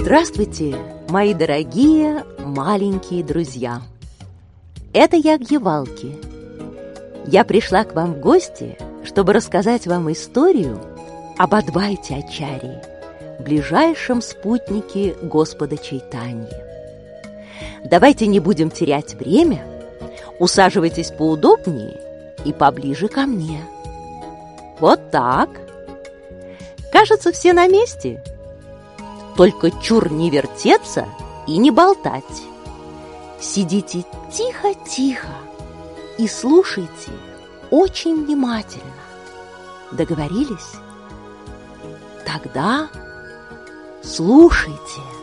Здравствуйте, мои дорогие маленькие друзья! Это Ягьевалки. Я пришла к вам в гости, чтобы рассказать вам историю об Адвайте-ачарье, ближайшем спутнике Господа Чайтаньи. Давайте не будем терять время, усаживайтесь поудобнее и поближе ко мне. Вот так. Кажется, все на месте. Только чур не вертеться и не болтать. Сидите тихо-тихо и слушайте очень внимательно. Договорились? Тогда слушайте.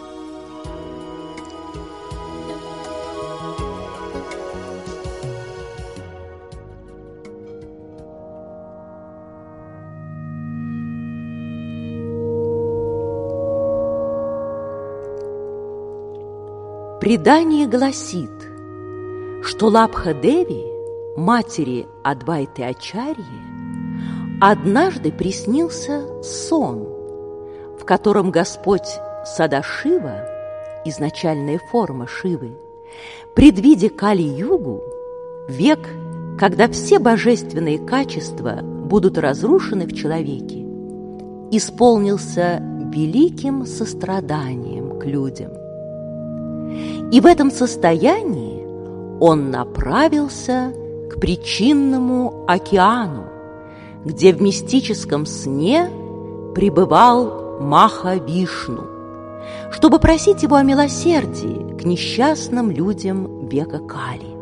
Предание гласит, что Лабха-деви, матери Адвайты-ачарьи, однажды приснился сон, в котором Господь Садашива, изначальная форма Шивы, предвидя Кали-югу, век, когда все божественные качества будут разрушены в человеке, исполнился великим состраданием к людям. И в этом состоянии он направился к причинному океану, где в мистическом сне пребывал Маха-Вишну, чтобы просить его о милосердии к несчастным людям века Кали.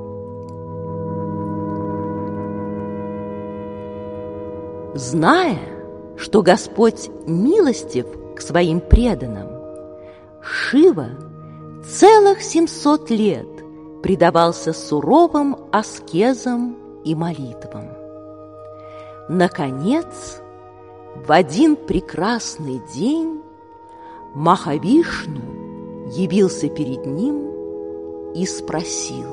Зная, что Господь милостив к своим преданным, Шива целых 700 лет предавался суровым аскезам и молитвам. Наконец, в один прекрасный день Маха-Вишну явился перед ним и спросил: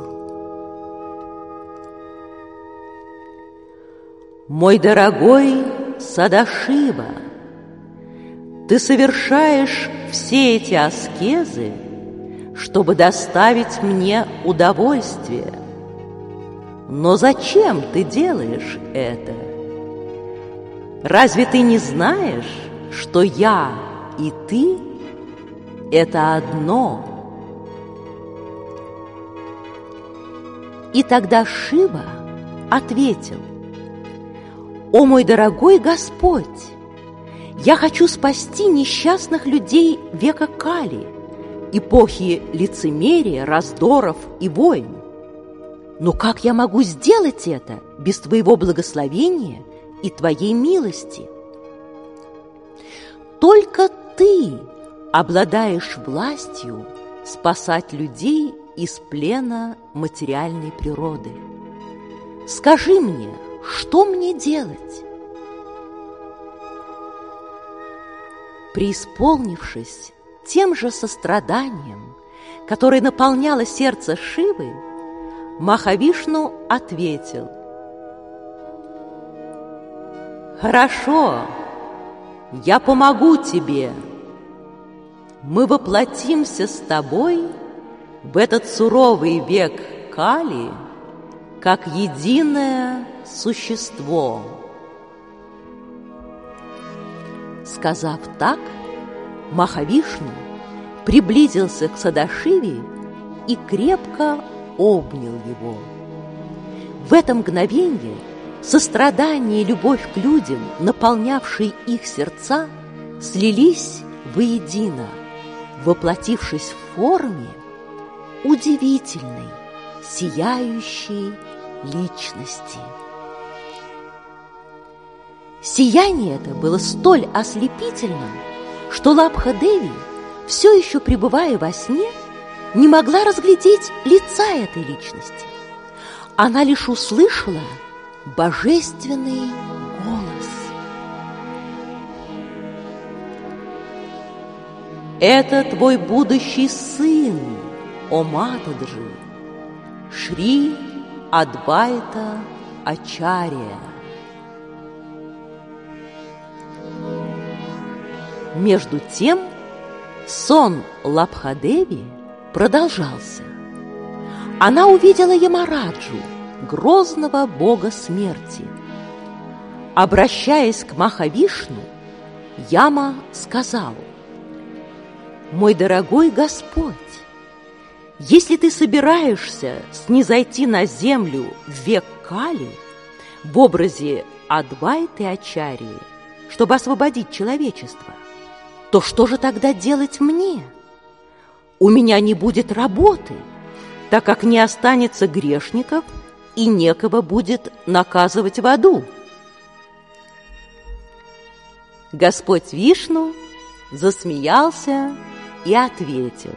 «Мой дорогой Садашива, ты совершаешь все эти аскезы, чтобы доставить мне удовольствие. Но зачем ты делаешь это? Разве ты не знаешь, что я и ты – это одно?» И тогда Шива ответил: «О мой дорогой Господь, я хочу спасти несчастных людей века Кали, эпохи лицемерия, раздоров и войн. Но как я могу сделать это без твоего благословения и твоей милости? Только ты обладаешь властью спасать людей из плена материальной природы. Скажи мне, что мне делать?» Преисполнившись тем же состраданием, которое наполняло сердце Шивы, Маха-Вишну ответил: «Хорошо, я помогу тебе. Мы воплотимся с тобой в этот суровый век Кали как единое существо». Сказав так, Маха-Вишну приблизился к Садашиве и крепко обнял его. В это мгновение сострадание и любовь к людям, наполнявшие их сердца, слились воедино, воплотившись в форме удивительной, сияющей личности. Сияние это было столь ослепительным, что Лабха-деви, все еще пребывая во сне, не могла разглядеть лица этой личности. Она лишь услышала божественный голос: «Это твой будущий сын, о Матаджи, Шри Адвайта-ачарья». Между тем Сон Лабхадеви продолжался. Она увидела Ямараджу, грозного бога смерти. Обращаясь к Махавишну, Яма сказал: «Мой дорогой Господь, если ты собираешься снизойти на землю в век Кали в образе Адвайты Ачарьи, чтобы освободить человечество, то что же тогда делать мне? У меня не будет работы, так как не останется грешников и некого будет наказывать в аду». Господь Вишну засмеялся и ответил: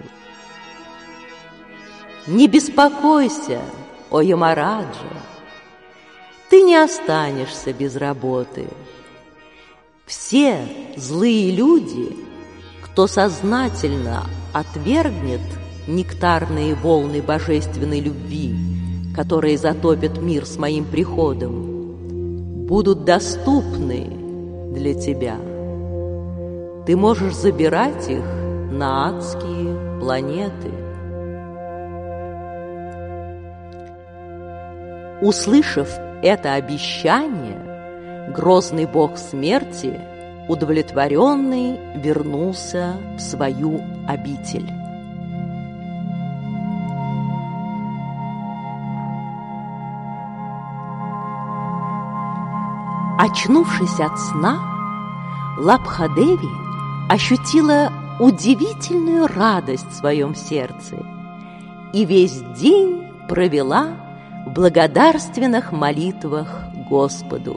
«Не беспокойся, о Ямараджа, ты не останешься без работы. Все злые люди, кто сознательно отвергнет нектарные волны божественной любви, которые затопят мир с моим приходом, будут доступны для тебя. Ты можешь забирать их на адские планеты». Услышав это обещание, грозный бог смерти, удовлетворенный, вернулся в свою обитель. Очнувшись от сна, Лабхадеви ощутила удивительную радость в своем сердце и весь день провела в благодарственных молитвах Господу.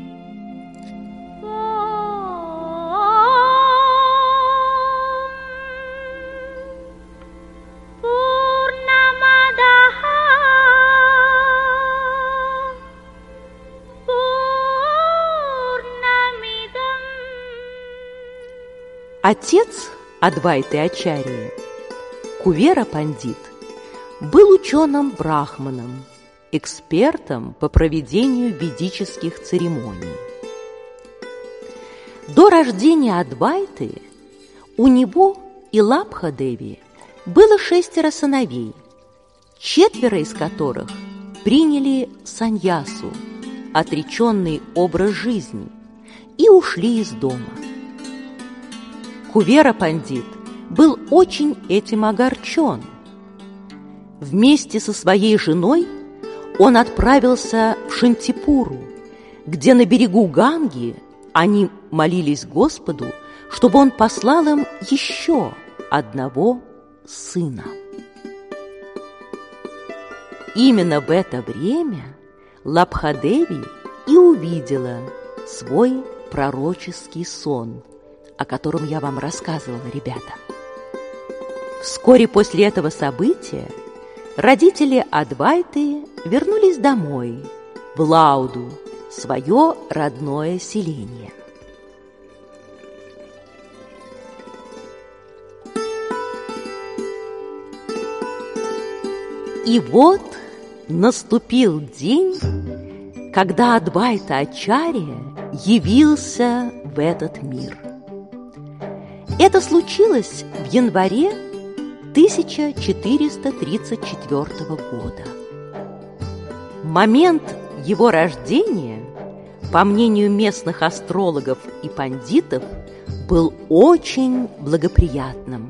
Отец Адвайты Ачарьи, Кувера Пандит, был ученым-брахманом, экспертом по проведению ведических церемоний. До рождения Адвайты у него и Лабхадеви было 6 сыновей, 4 из которых приняли саньясу, отреченный образ жизни, и ушли из дома. Кувера Пандит был очень этим огорчен. Вместе со своей женой он отправился в Шантипуру, где на берегу Ганги они молились Господу, чтобы он послал им еще одного сына. Именно в это время Лабхадеви и увидела свой пророческий сон, о котором я вам рассказывала, ребята. Вскоре после этого события родители Адвайты вернулись домой, в Лауду, свое родное селение. И вот наступил день, когда Адвайта Ачарья явился в этот мир. Это случилось в январе 1434 года. Момент его рождения, по мнению местных астрологов и пандитов, был очень благоприятным.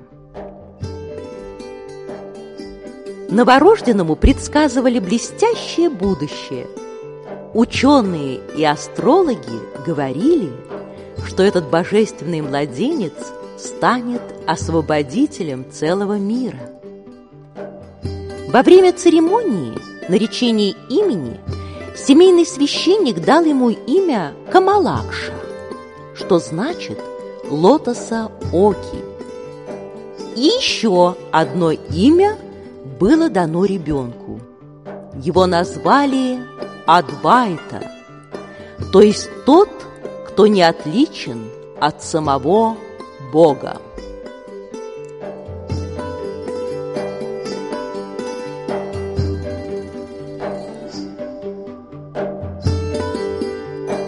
Новорожденному предсказывали блестящее будущее. Ученые и астрологи говорили, что этот божественный младенец станет освободителем целого мира. Во время церемонии наречения имени семейный священник дал ему имя Камалакша, что значит «лотоса Оки». И еще одно имя было дано ребенку. Его назвали Адвайта, то есть тот, кто не отличен от самого Бога.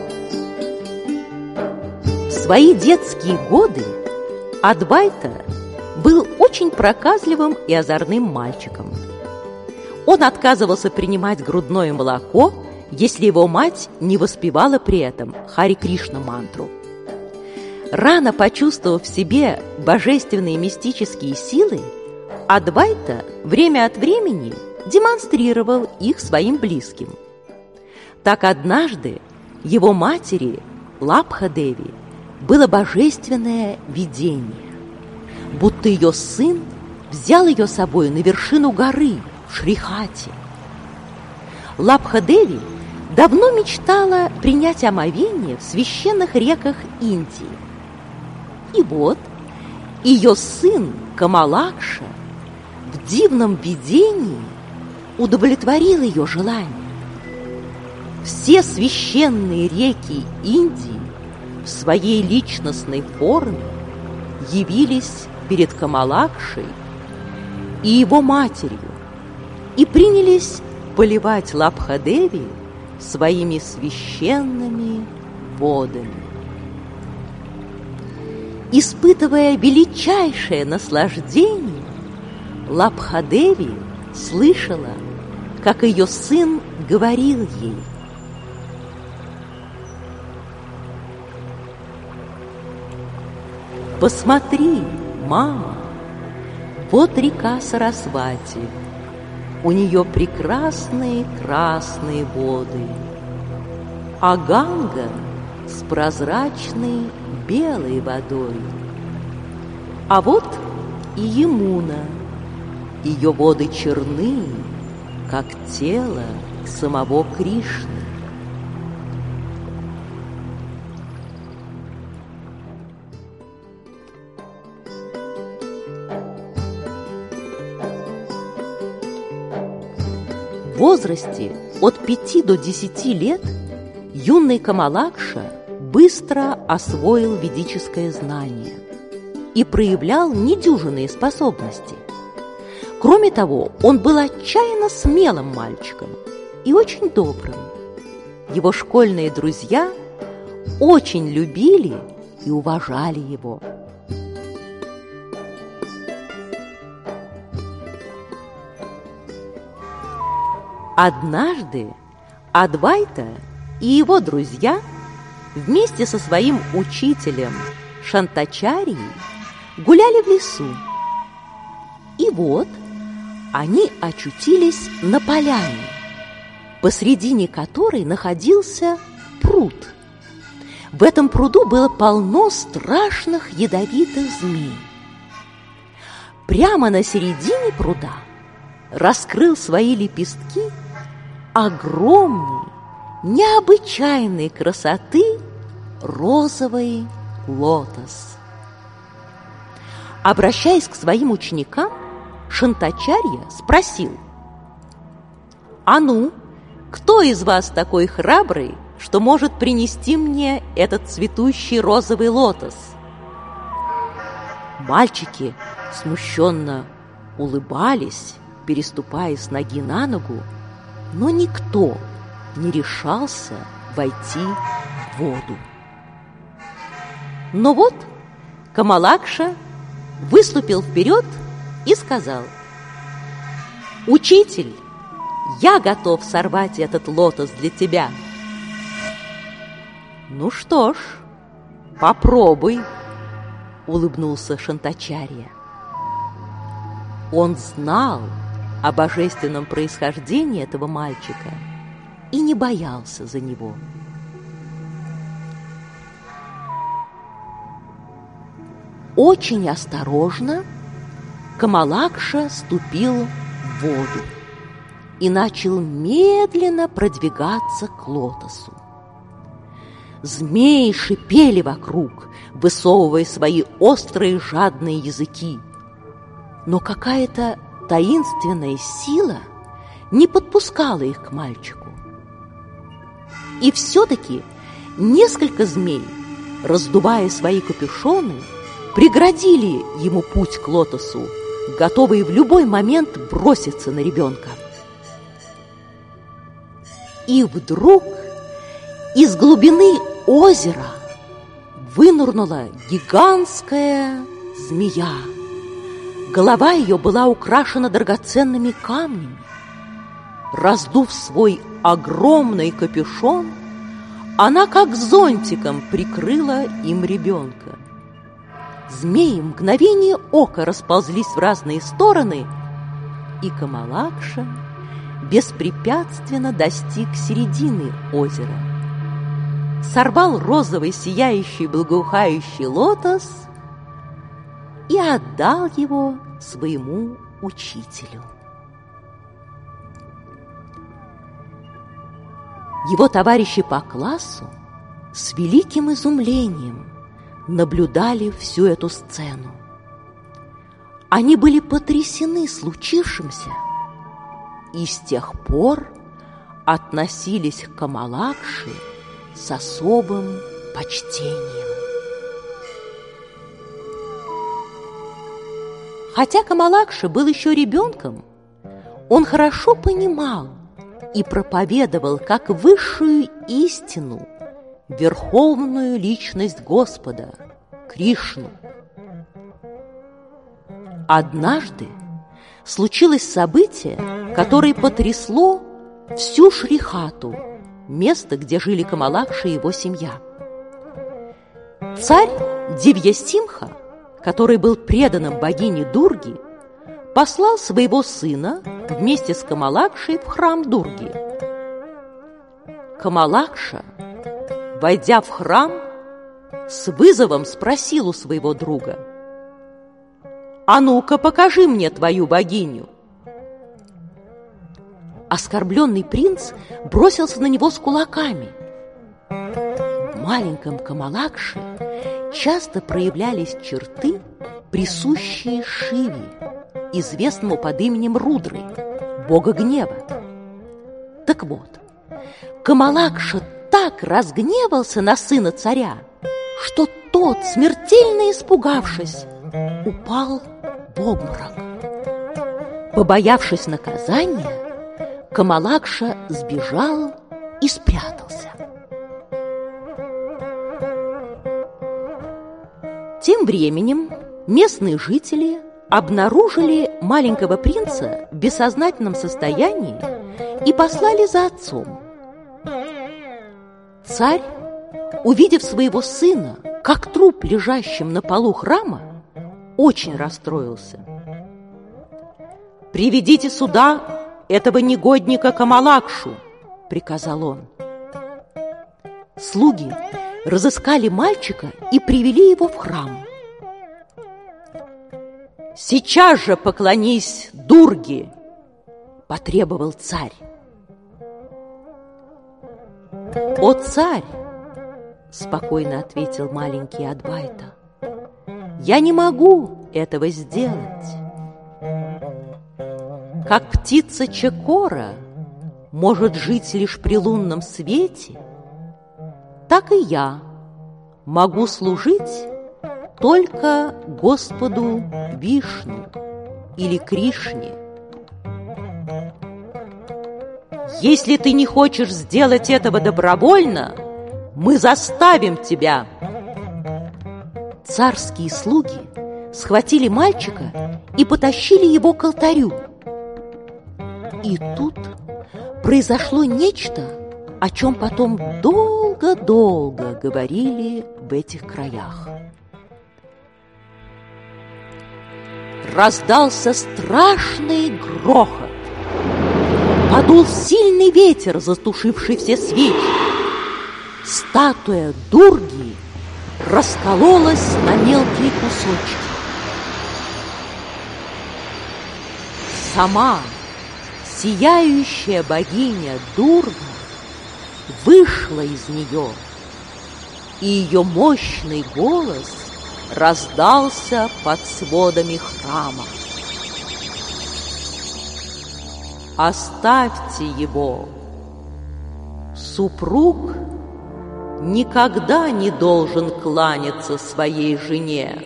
В свои детские годы Адвайта был очень проказливым и озорным мальчиком. Он отказывался принимать грудное молоко, если его мать не воспевала при этом Хари Кришна мантру. Рано почувствовав в себе божественные мистические силы, Адвайта время от времени демонстрировал их своим близким. Так однажды его матери, Лабха-деви, было божественное видение, будто ее сын взял ее с собой на вершину горы в Шрихати. Лабха-деви давно мечтала принять омовение в священных реках Индии. И вот ее сын Камалакша в дивном видении удовлетворил ее желание. Все священные реки Индии в своей личностной форме явились перед Камалакшей и его матерью и принялись поливать Лабха-деви своими священными водами. Испытывая величайшее наслаждение, Лабха-деви слышала, как ее сын говорил ей: «Посмотри, мама, вот река Сарасвати, у нее прекрасные красные воды, а Ганга с прозрачной белой водой. А вот и Ямуна, ее воды черны, как тело самого Кришны». В возрасте от 5 до 10 лет юный Камалакша быстро освоил ведическое знание и проявлял недюжинные способности. Кроме того, он был отчаянно смелым мальчиком и очень добрым. Его школьные друзья очень любили и уважали его. Однажды Адвайта и его друзья вместе со своим учителем Шантачарией гуляли в лесу. И вот они очутились на поляне, посредине которой находился пруд. В этом пруду было полно страшных ядовитых змей. Прямо на середине пруда раскрыл свои лепестки огромный, необычайной красоты розовый лотос. Обращаясь к своим ученикам, Шантачарья спросил: «А ну, кто из вас такой храбрый, что может принести мне этот цветущий розовый лотос?» Мальчики смущенно улыбались, переступая с ноги на ногу, но никто не решался войти в воду. Но вот Камалакша выступил вперед и сказал: «Учитель, я готов сорвать этот лотос для тебя». «Ну что ж, попробуй», — улыбнулся Шантачарья. Он знал о божественном происхождении этого мальчика и не боялся за него. Очень осторожно Камалакша ступил в воду и начал медленно продвигаться к лотосу. Змеи шипели вокруг, высовывая свои острые жадные языки, но какая-то таинственная сила не подпускала их к мальчику. И все-таки несколько змей, раздувая свои капюшоны, преградили ему путь к лотосу, готовые в любой момент броситься на ребенка. И вдруг из глубины озера вынырнула гигантская змея, Голова ее была украшена драгоценными камнями. Раздув свой огромный капюшон, она как зонтиком прикрыла им ребенка. Змеи в мгновение ока расползлись в разные стороны, и Камалакша беспрепятственно достиг середины озера. Сорвал розовый, сияющий, благоухающий лотос и отдал его своему учителю. Его товарищи по классу с великим изумлением наблюдали всю эту сцену. Они были потрясены случившимся и с тех пор относились к Камалакше с особым почтением. Хотя Камалакша был еще ребенком, он хорошо понимал и проповедовал как высшую истину верховную личность Господа, Кришну. Однажды случилось событие, которое потрясло всю Шрихату, место, где жили Камалакша и его семья. Царь Дивьясимха, который был преданным богине Дурги, послал своего сына вместе с Камалакшей в храм Дурги. Камалакша, войдя в храм, с вызовом спросил у своего друга: «А ну-ка, покажи мне твою богиню!» Оскорбленный принц бросился на него с кулаками. В маленьком Камалакше часто проявлялись черты, присущие Шиве, известному под именем Рудры, бога гнева. Так вот, Камалакша так разгневался на сына царя, что тот, смертельно испугавшись, упал в обморок. Побоявшись наказания, Камалакша сбежал и спрятался. Тем временем местные жители обнаружили маленького принца в бессознательном состоянии и послали за отцом. Царь, увидев своего сына, как труп, лежащим на полу храма, очень расстроился. «Приведите сюда этого негодника Камалакшу», — приказал он. Слуги разыскали мальчика и привели его в храм. «Сейчас же поклонись Дурге!» – потребовал царь. «О, царь!» – спокойно ответил маленький Адвайта. «Я не могу этого сделать. Как птица Чакора может жить лишь при лунном свете, так и я могу служить только Господу Вишну или Кришне. Если ты не хочешь сделать этого добровольно, мы заставим тебя». Царские слуги схватили мальчика и потащили его к алтарю. И тут произошло нечто, о чем потом долго-долго говорили в этих краях. Раздался страшный грохот. Подул сильный ветер, затушивший все свечи. Статуя Дурги раскололась на мелкие кусочки. Сама сияющая богиня Дурга вышла из нее, и ее мощный голос раздался под сводами храма. «Оставьте его! Супруг никогда не должен кланяться своей жене».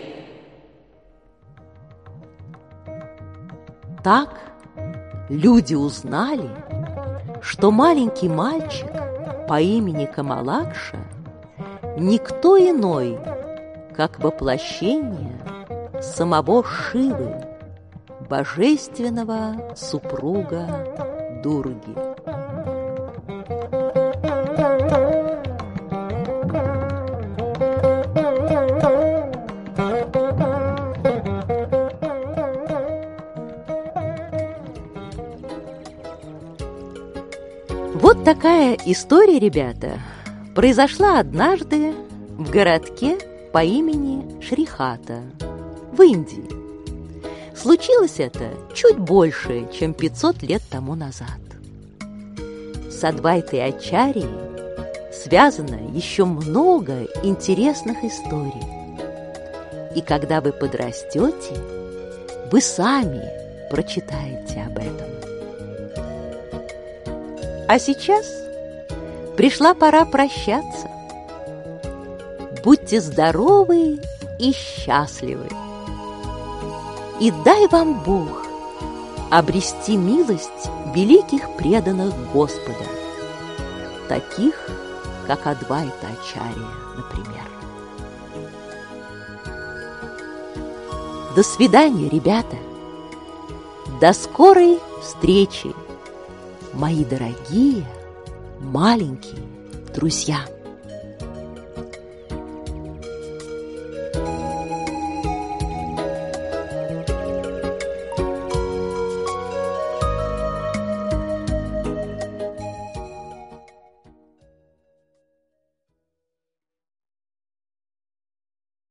Так люди узнали, что маленький мальчик по имени Камалакша никто иной, как воплощение самого Шивы, божественного супруга Дурги. Вот такая история, ребята, произошла однажды в городке по имени Шрихата в Индии. Случилось это чуть больше, чем 500 лет тому назад. С Адвайтой Ачарьей связано еще много интересных историй. И когда вы подрастете, вы сами прочитаете об этом. А сейчас пришла пора прощаться. Будьте здоровы и счастливы. И дай вам Бог обрести милость великих преданных Господа, таких, как Адвайта Ачарья, например. До свидания, ребята! До скорой встречи, мои дорогие маленькие друзья!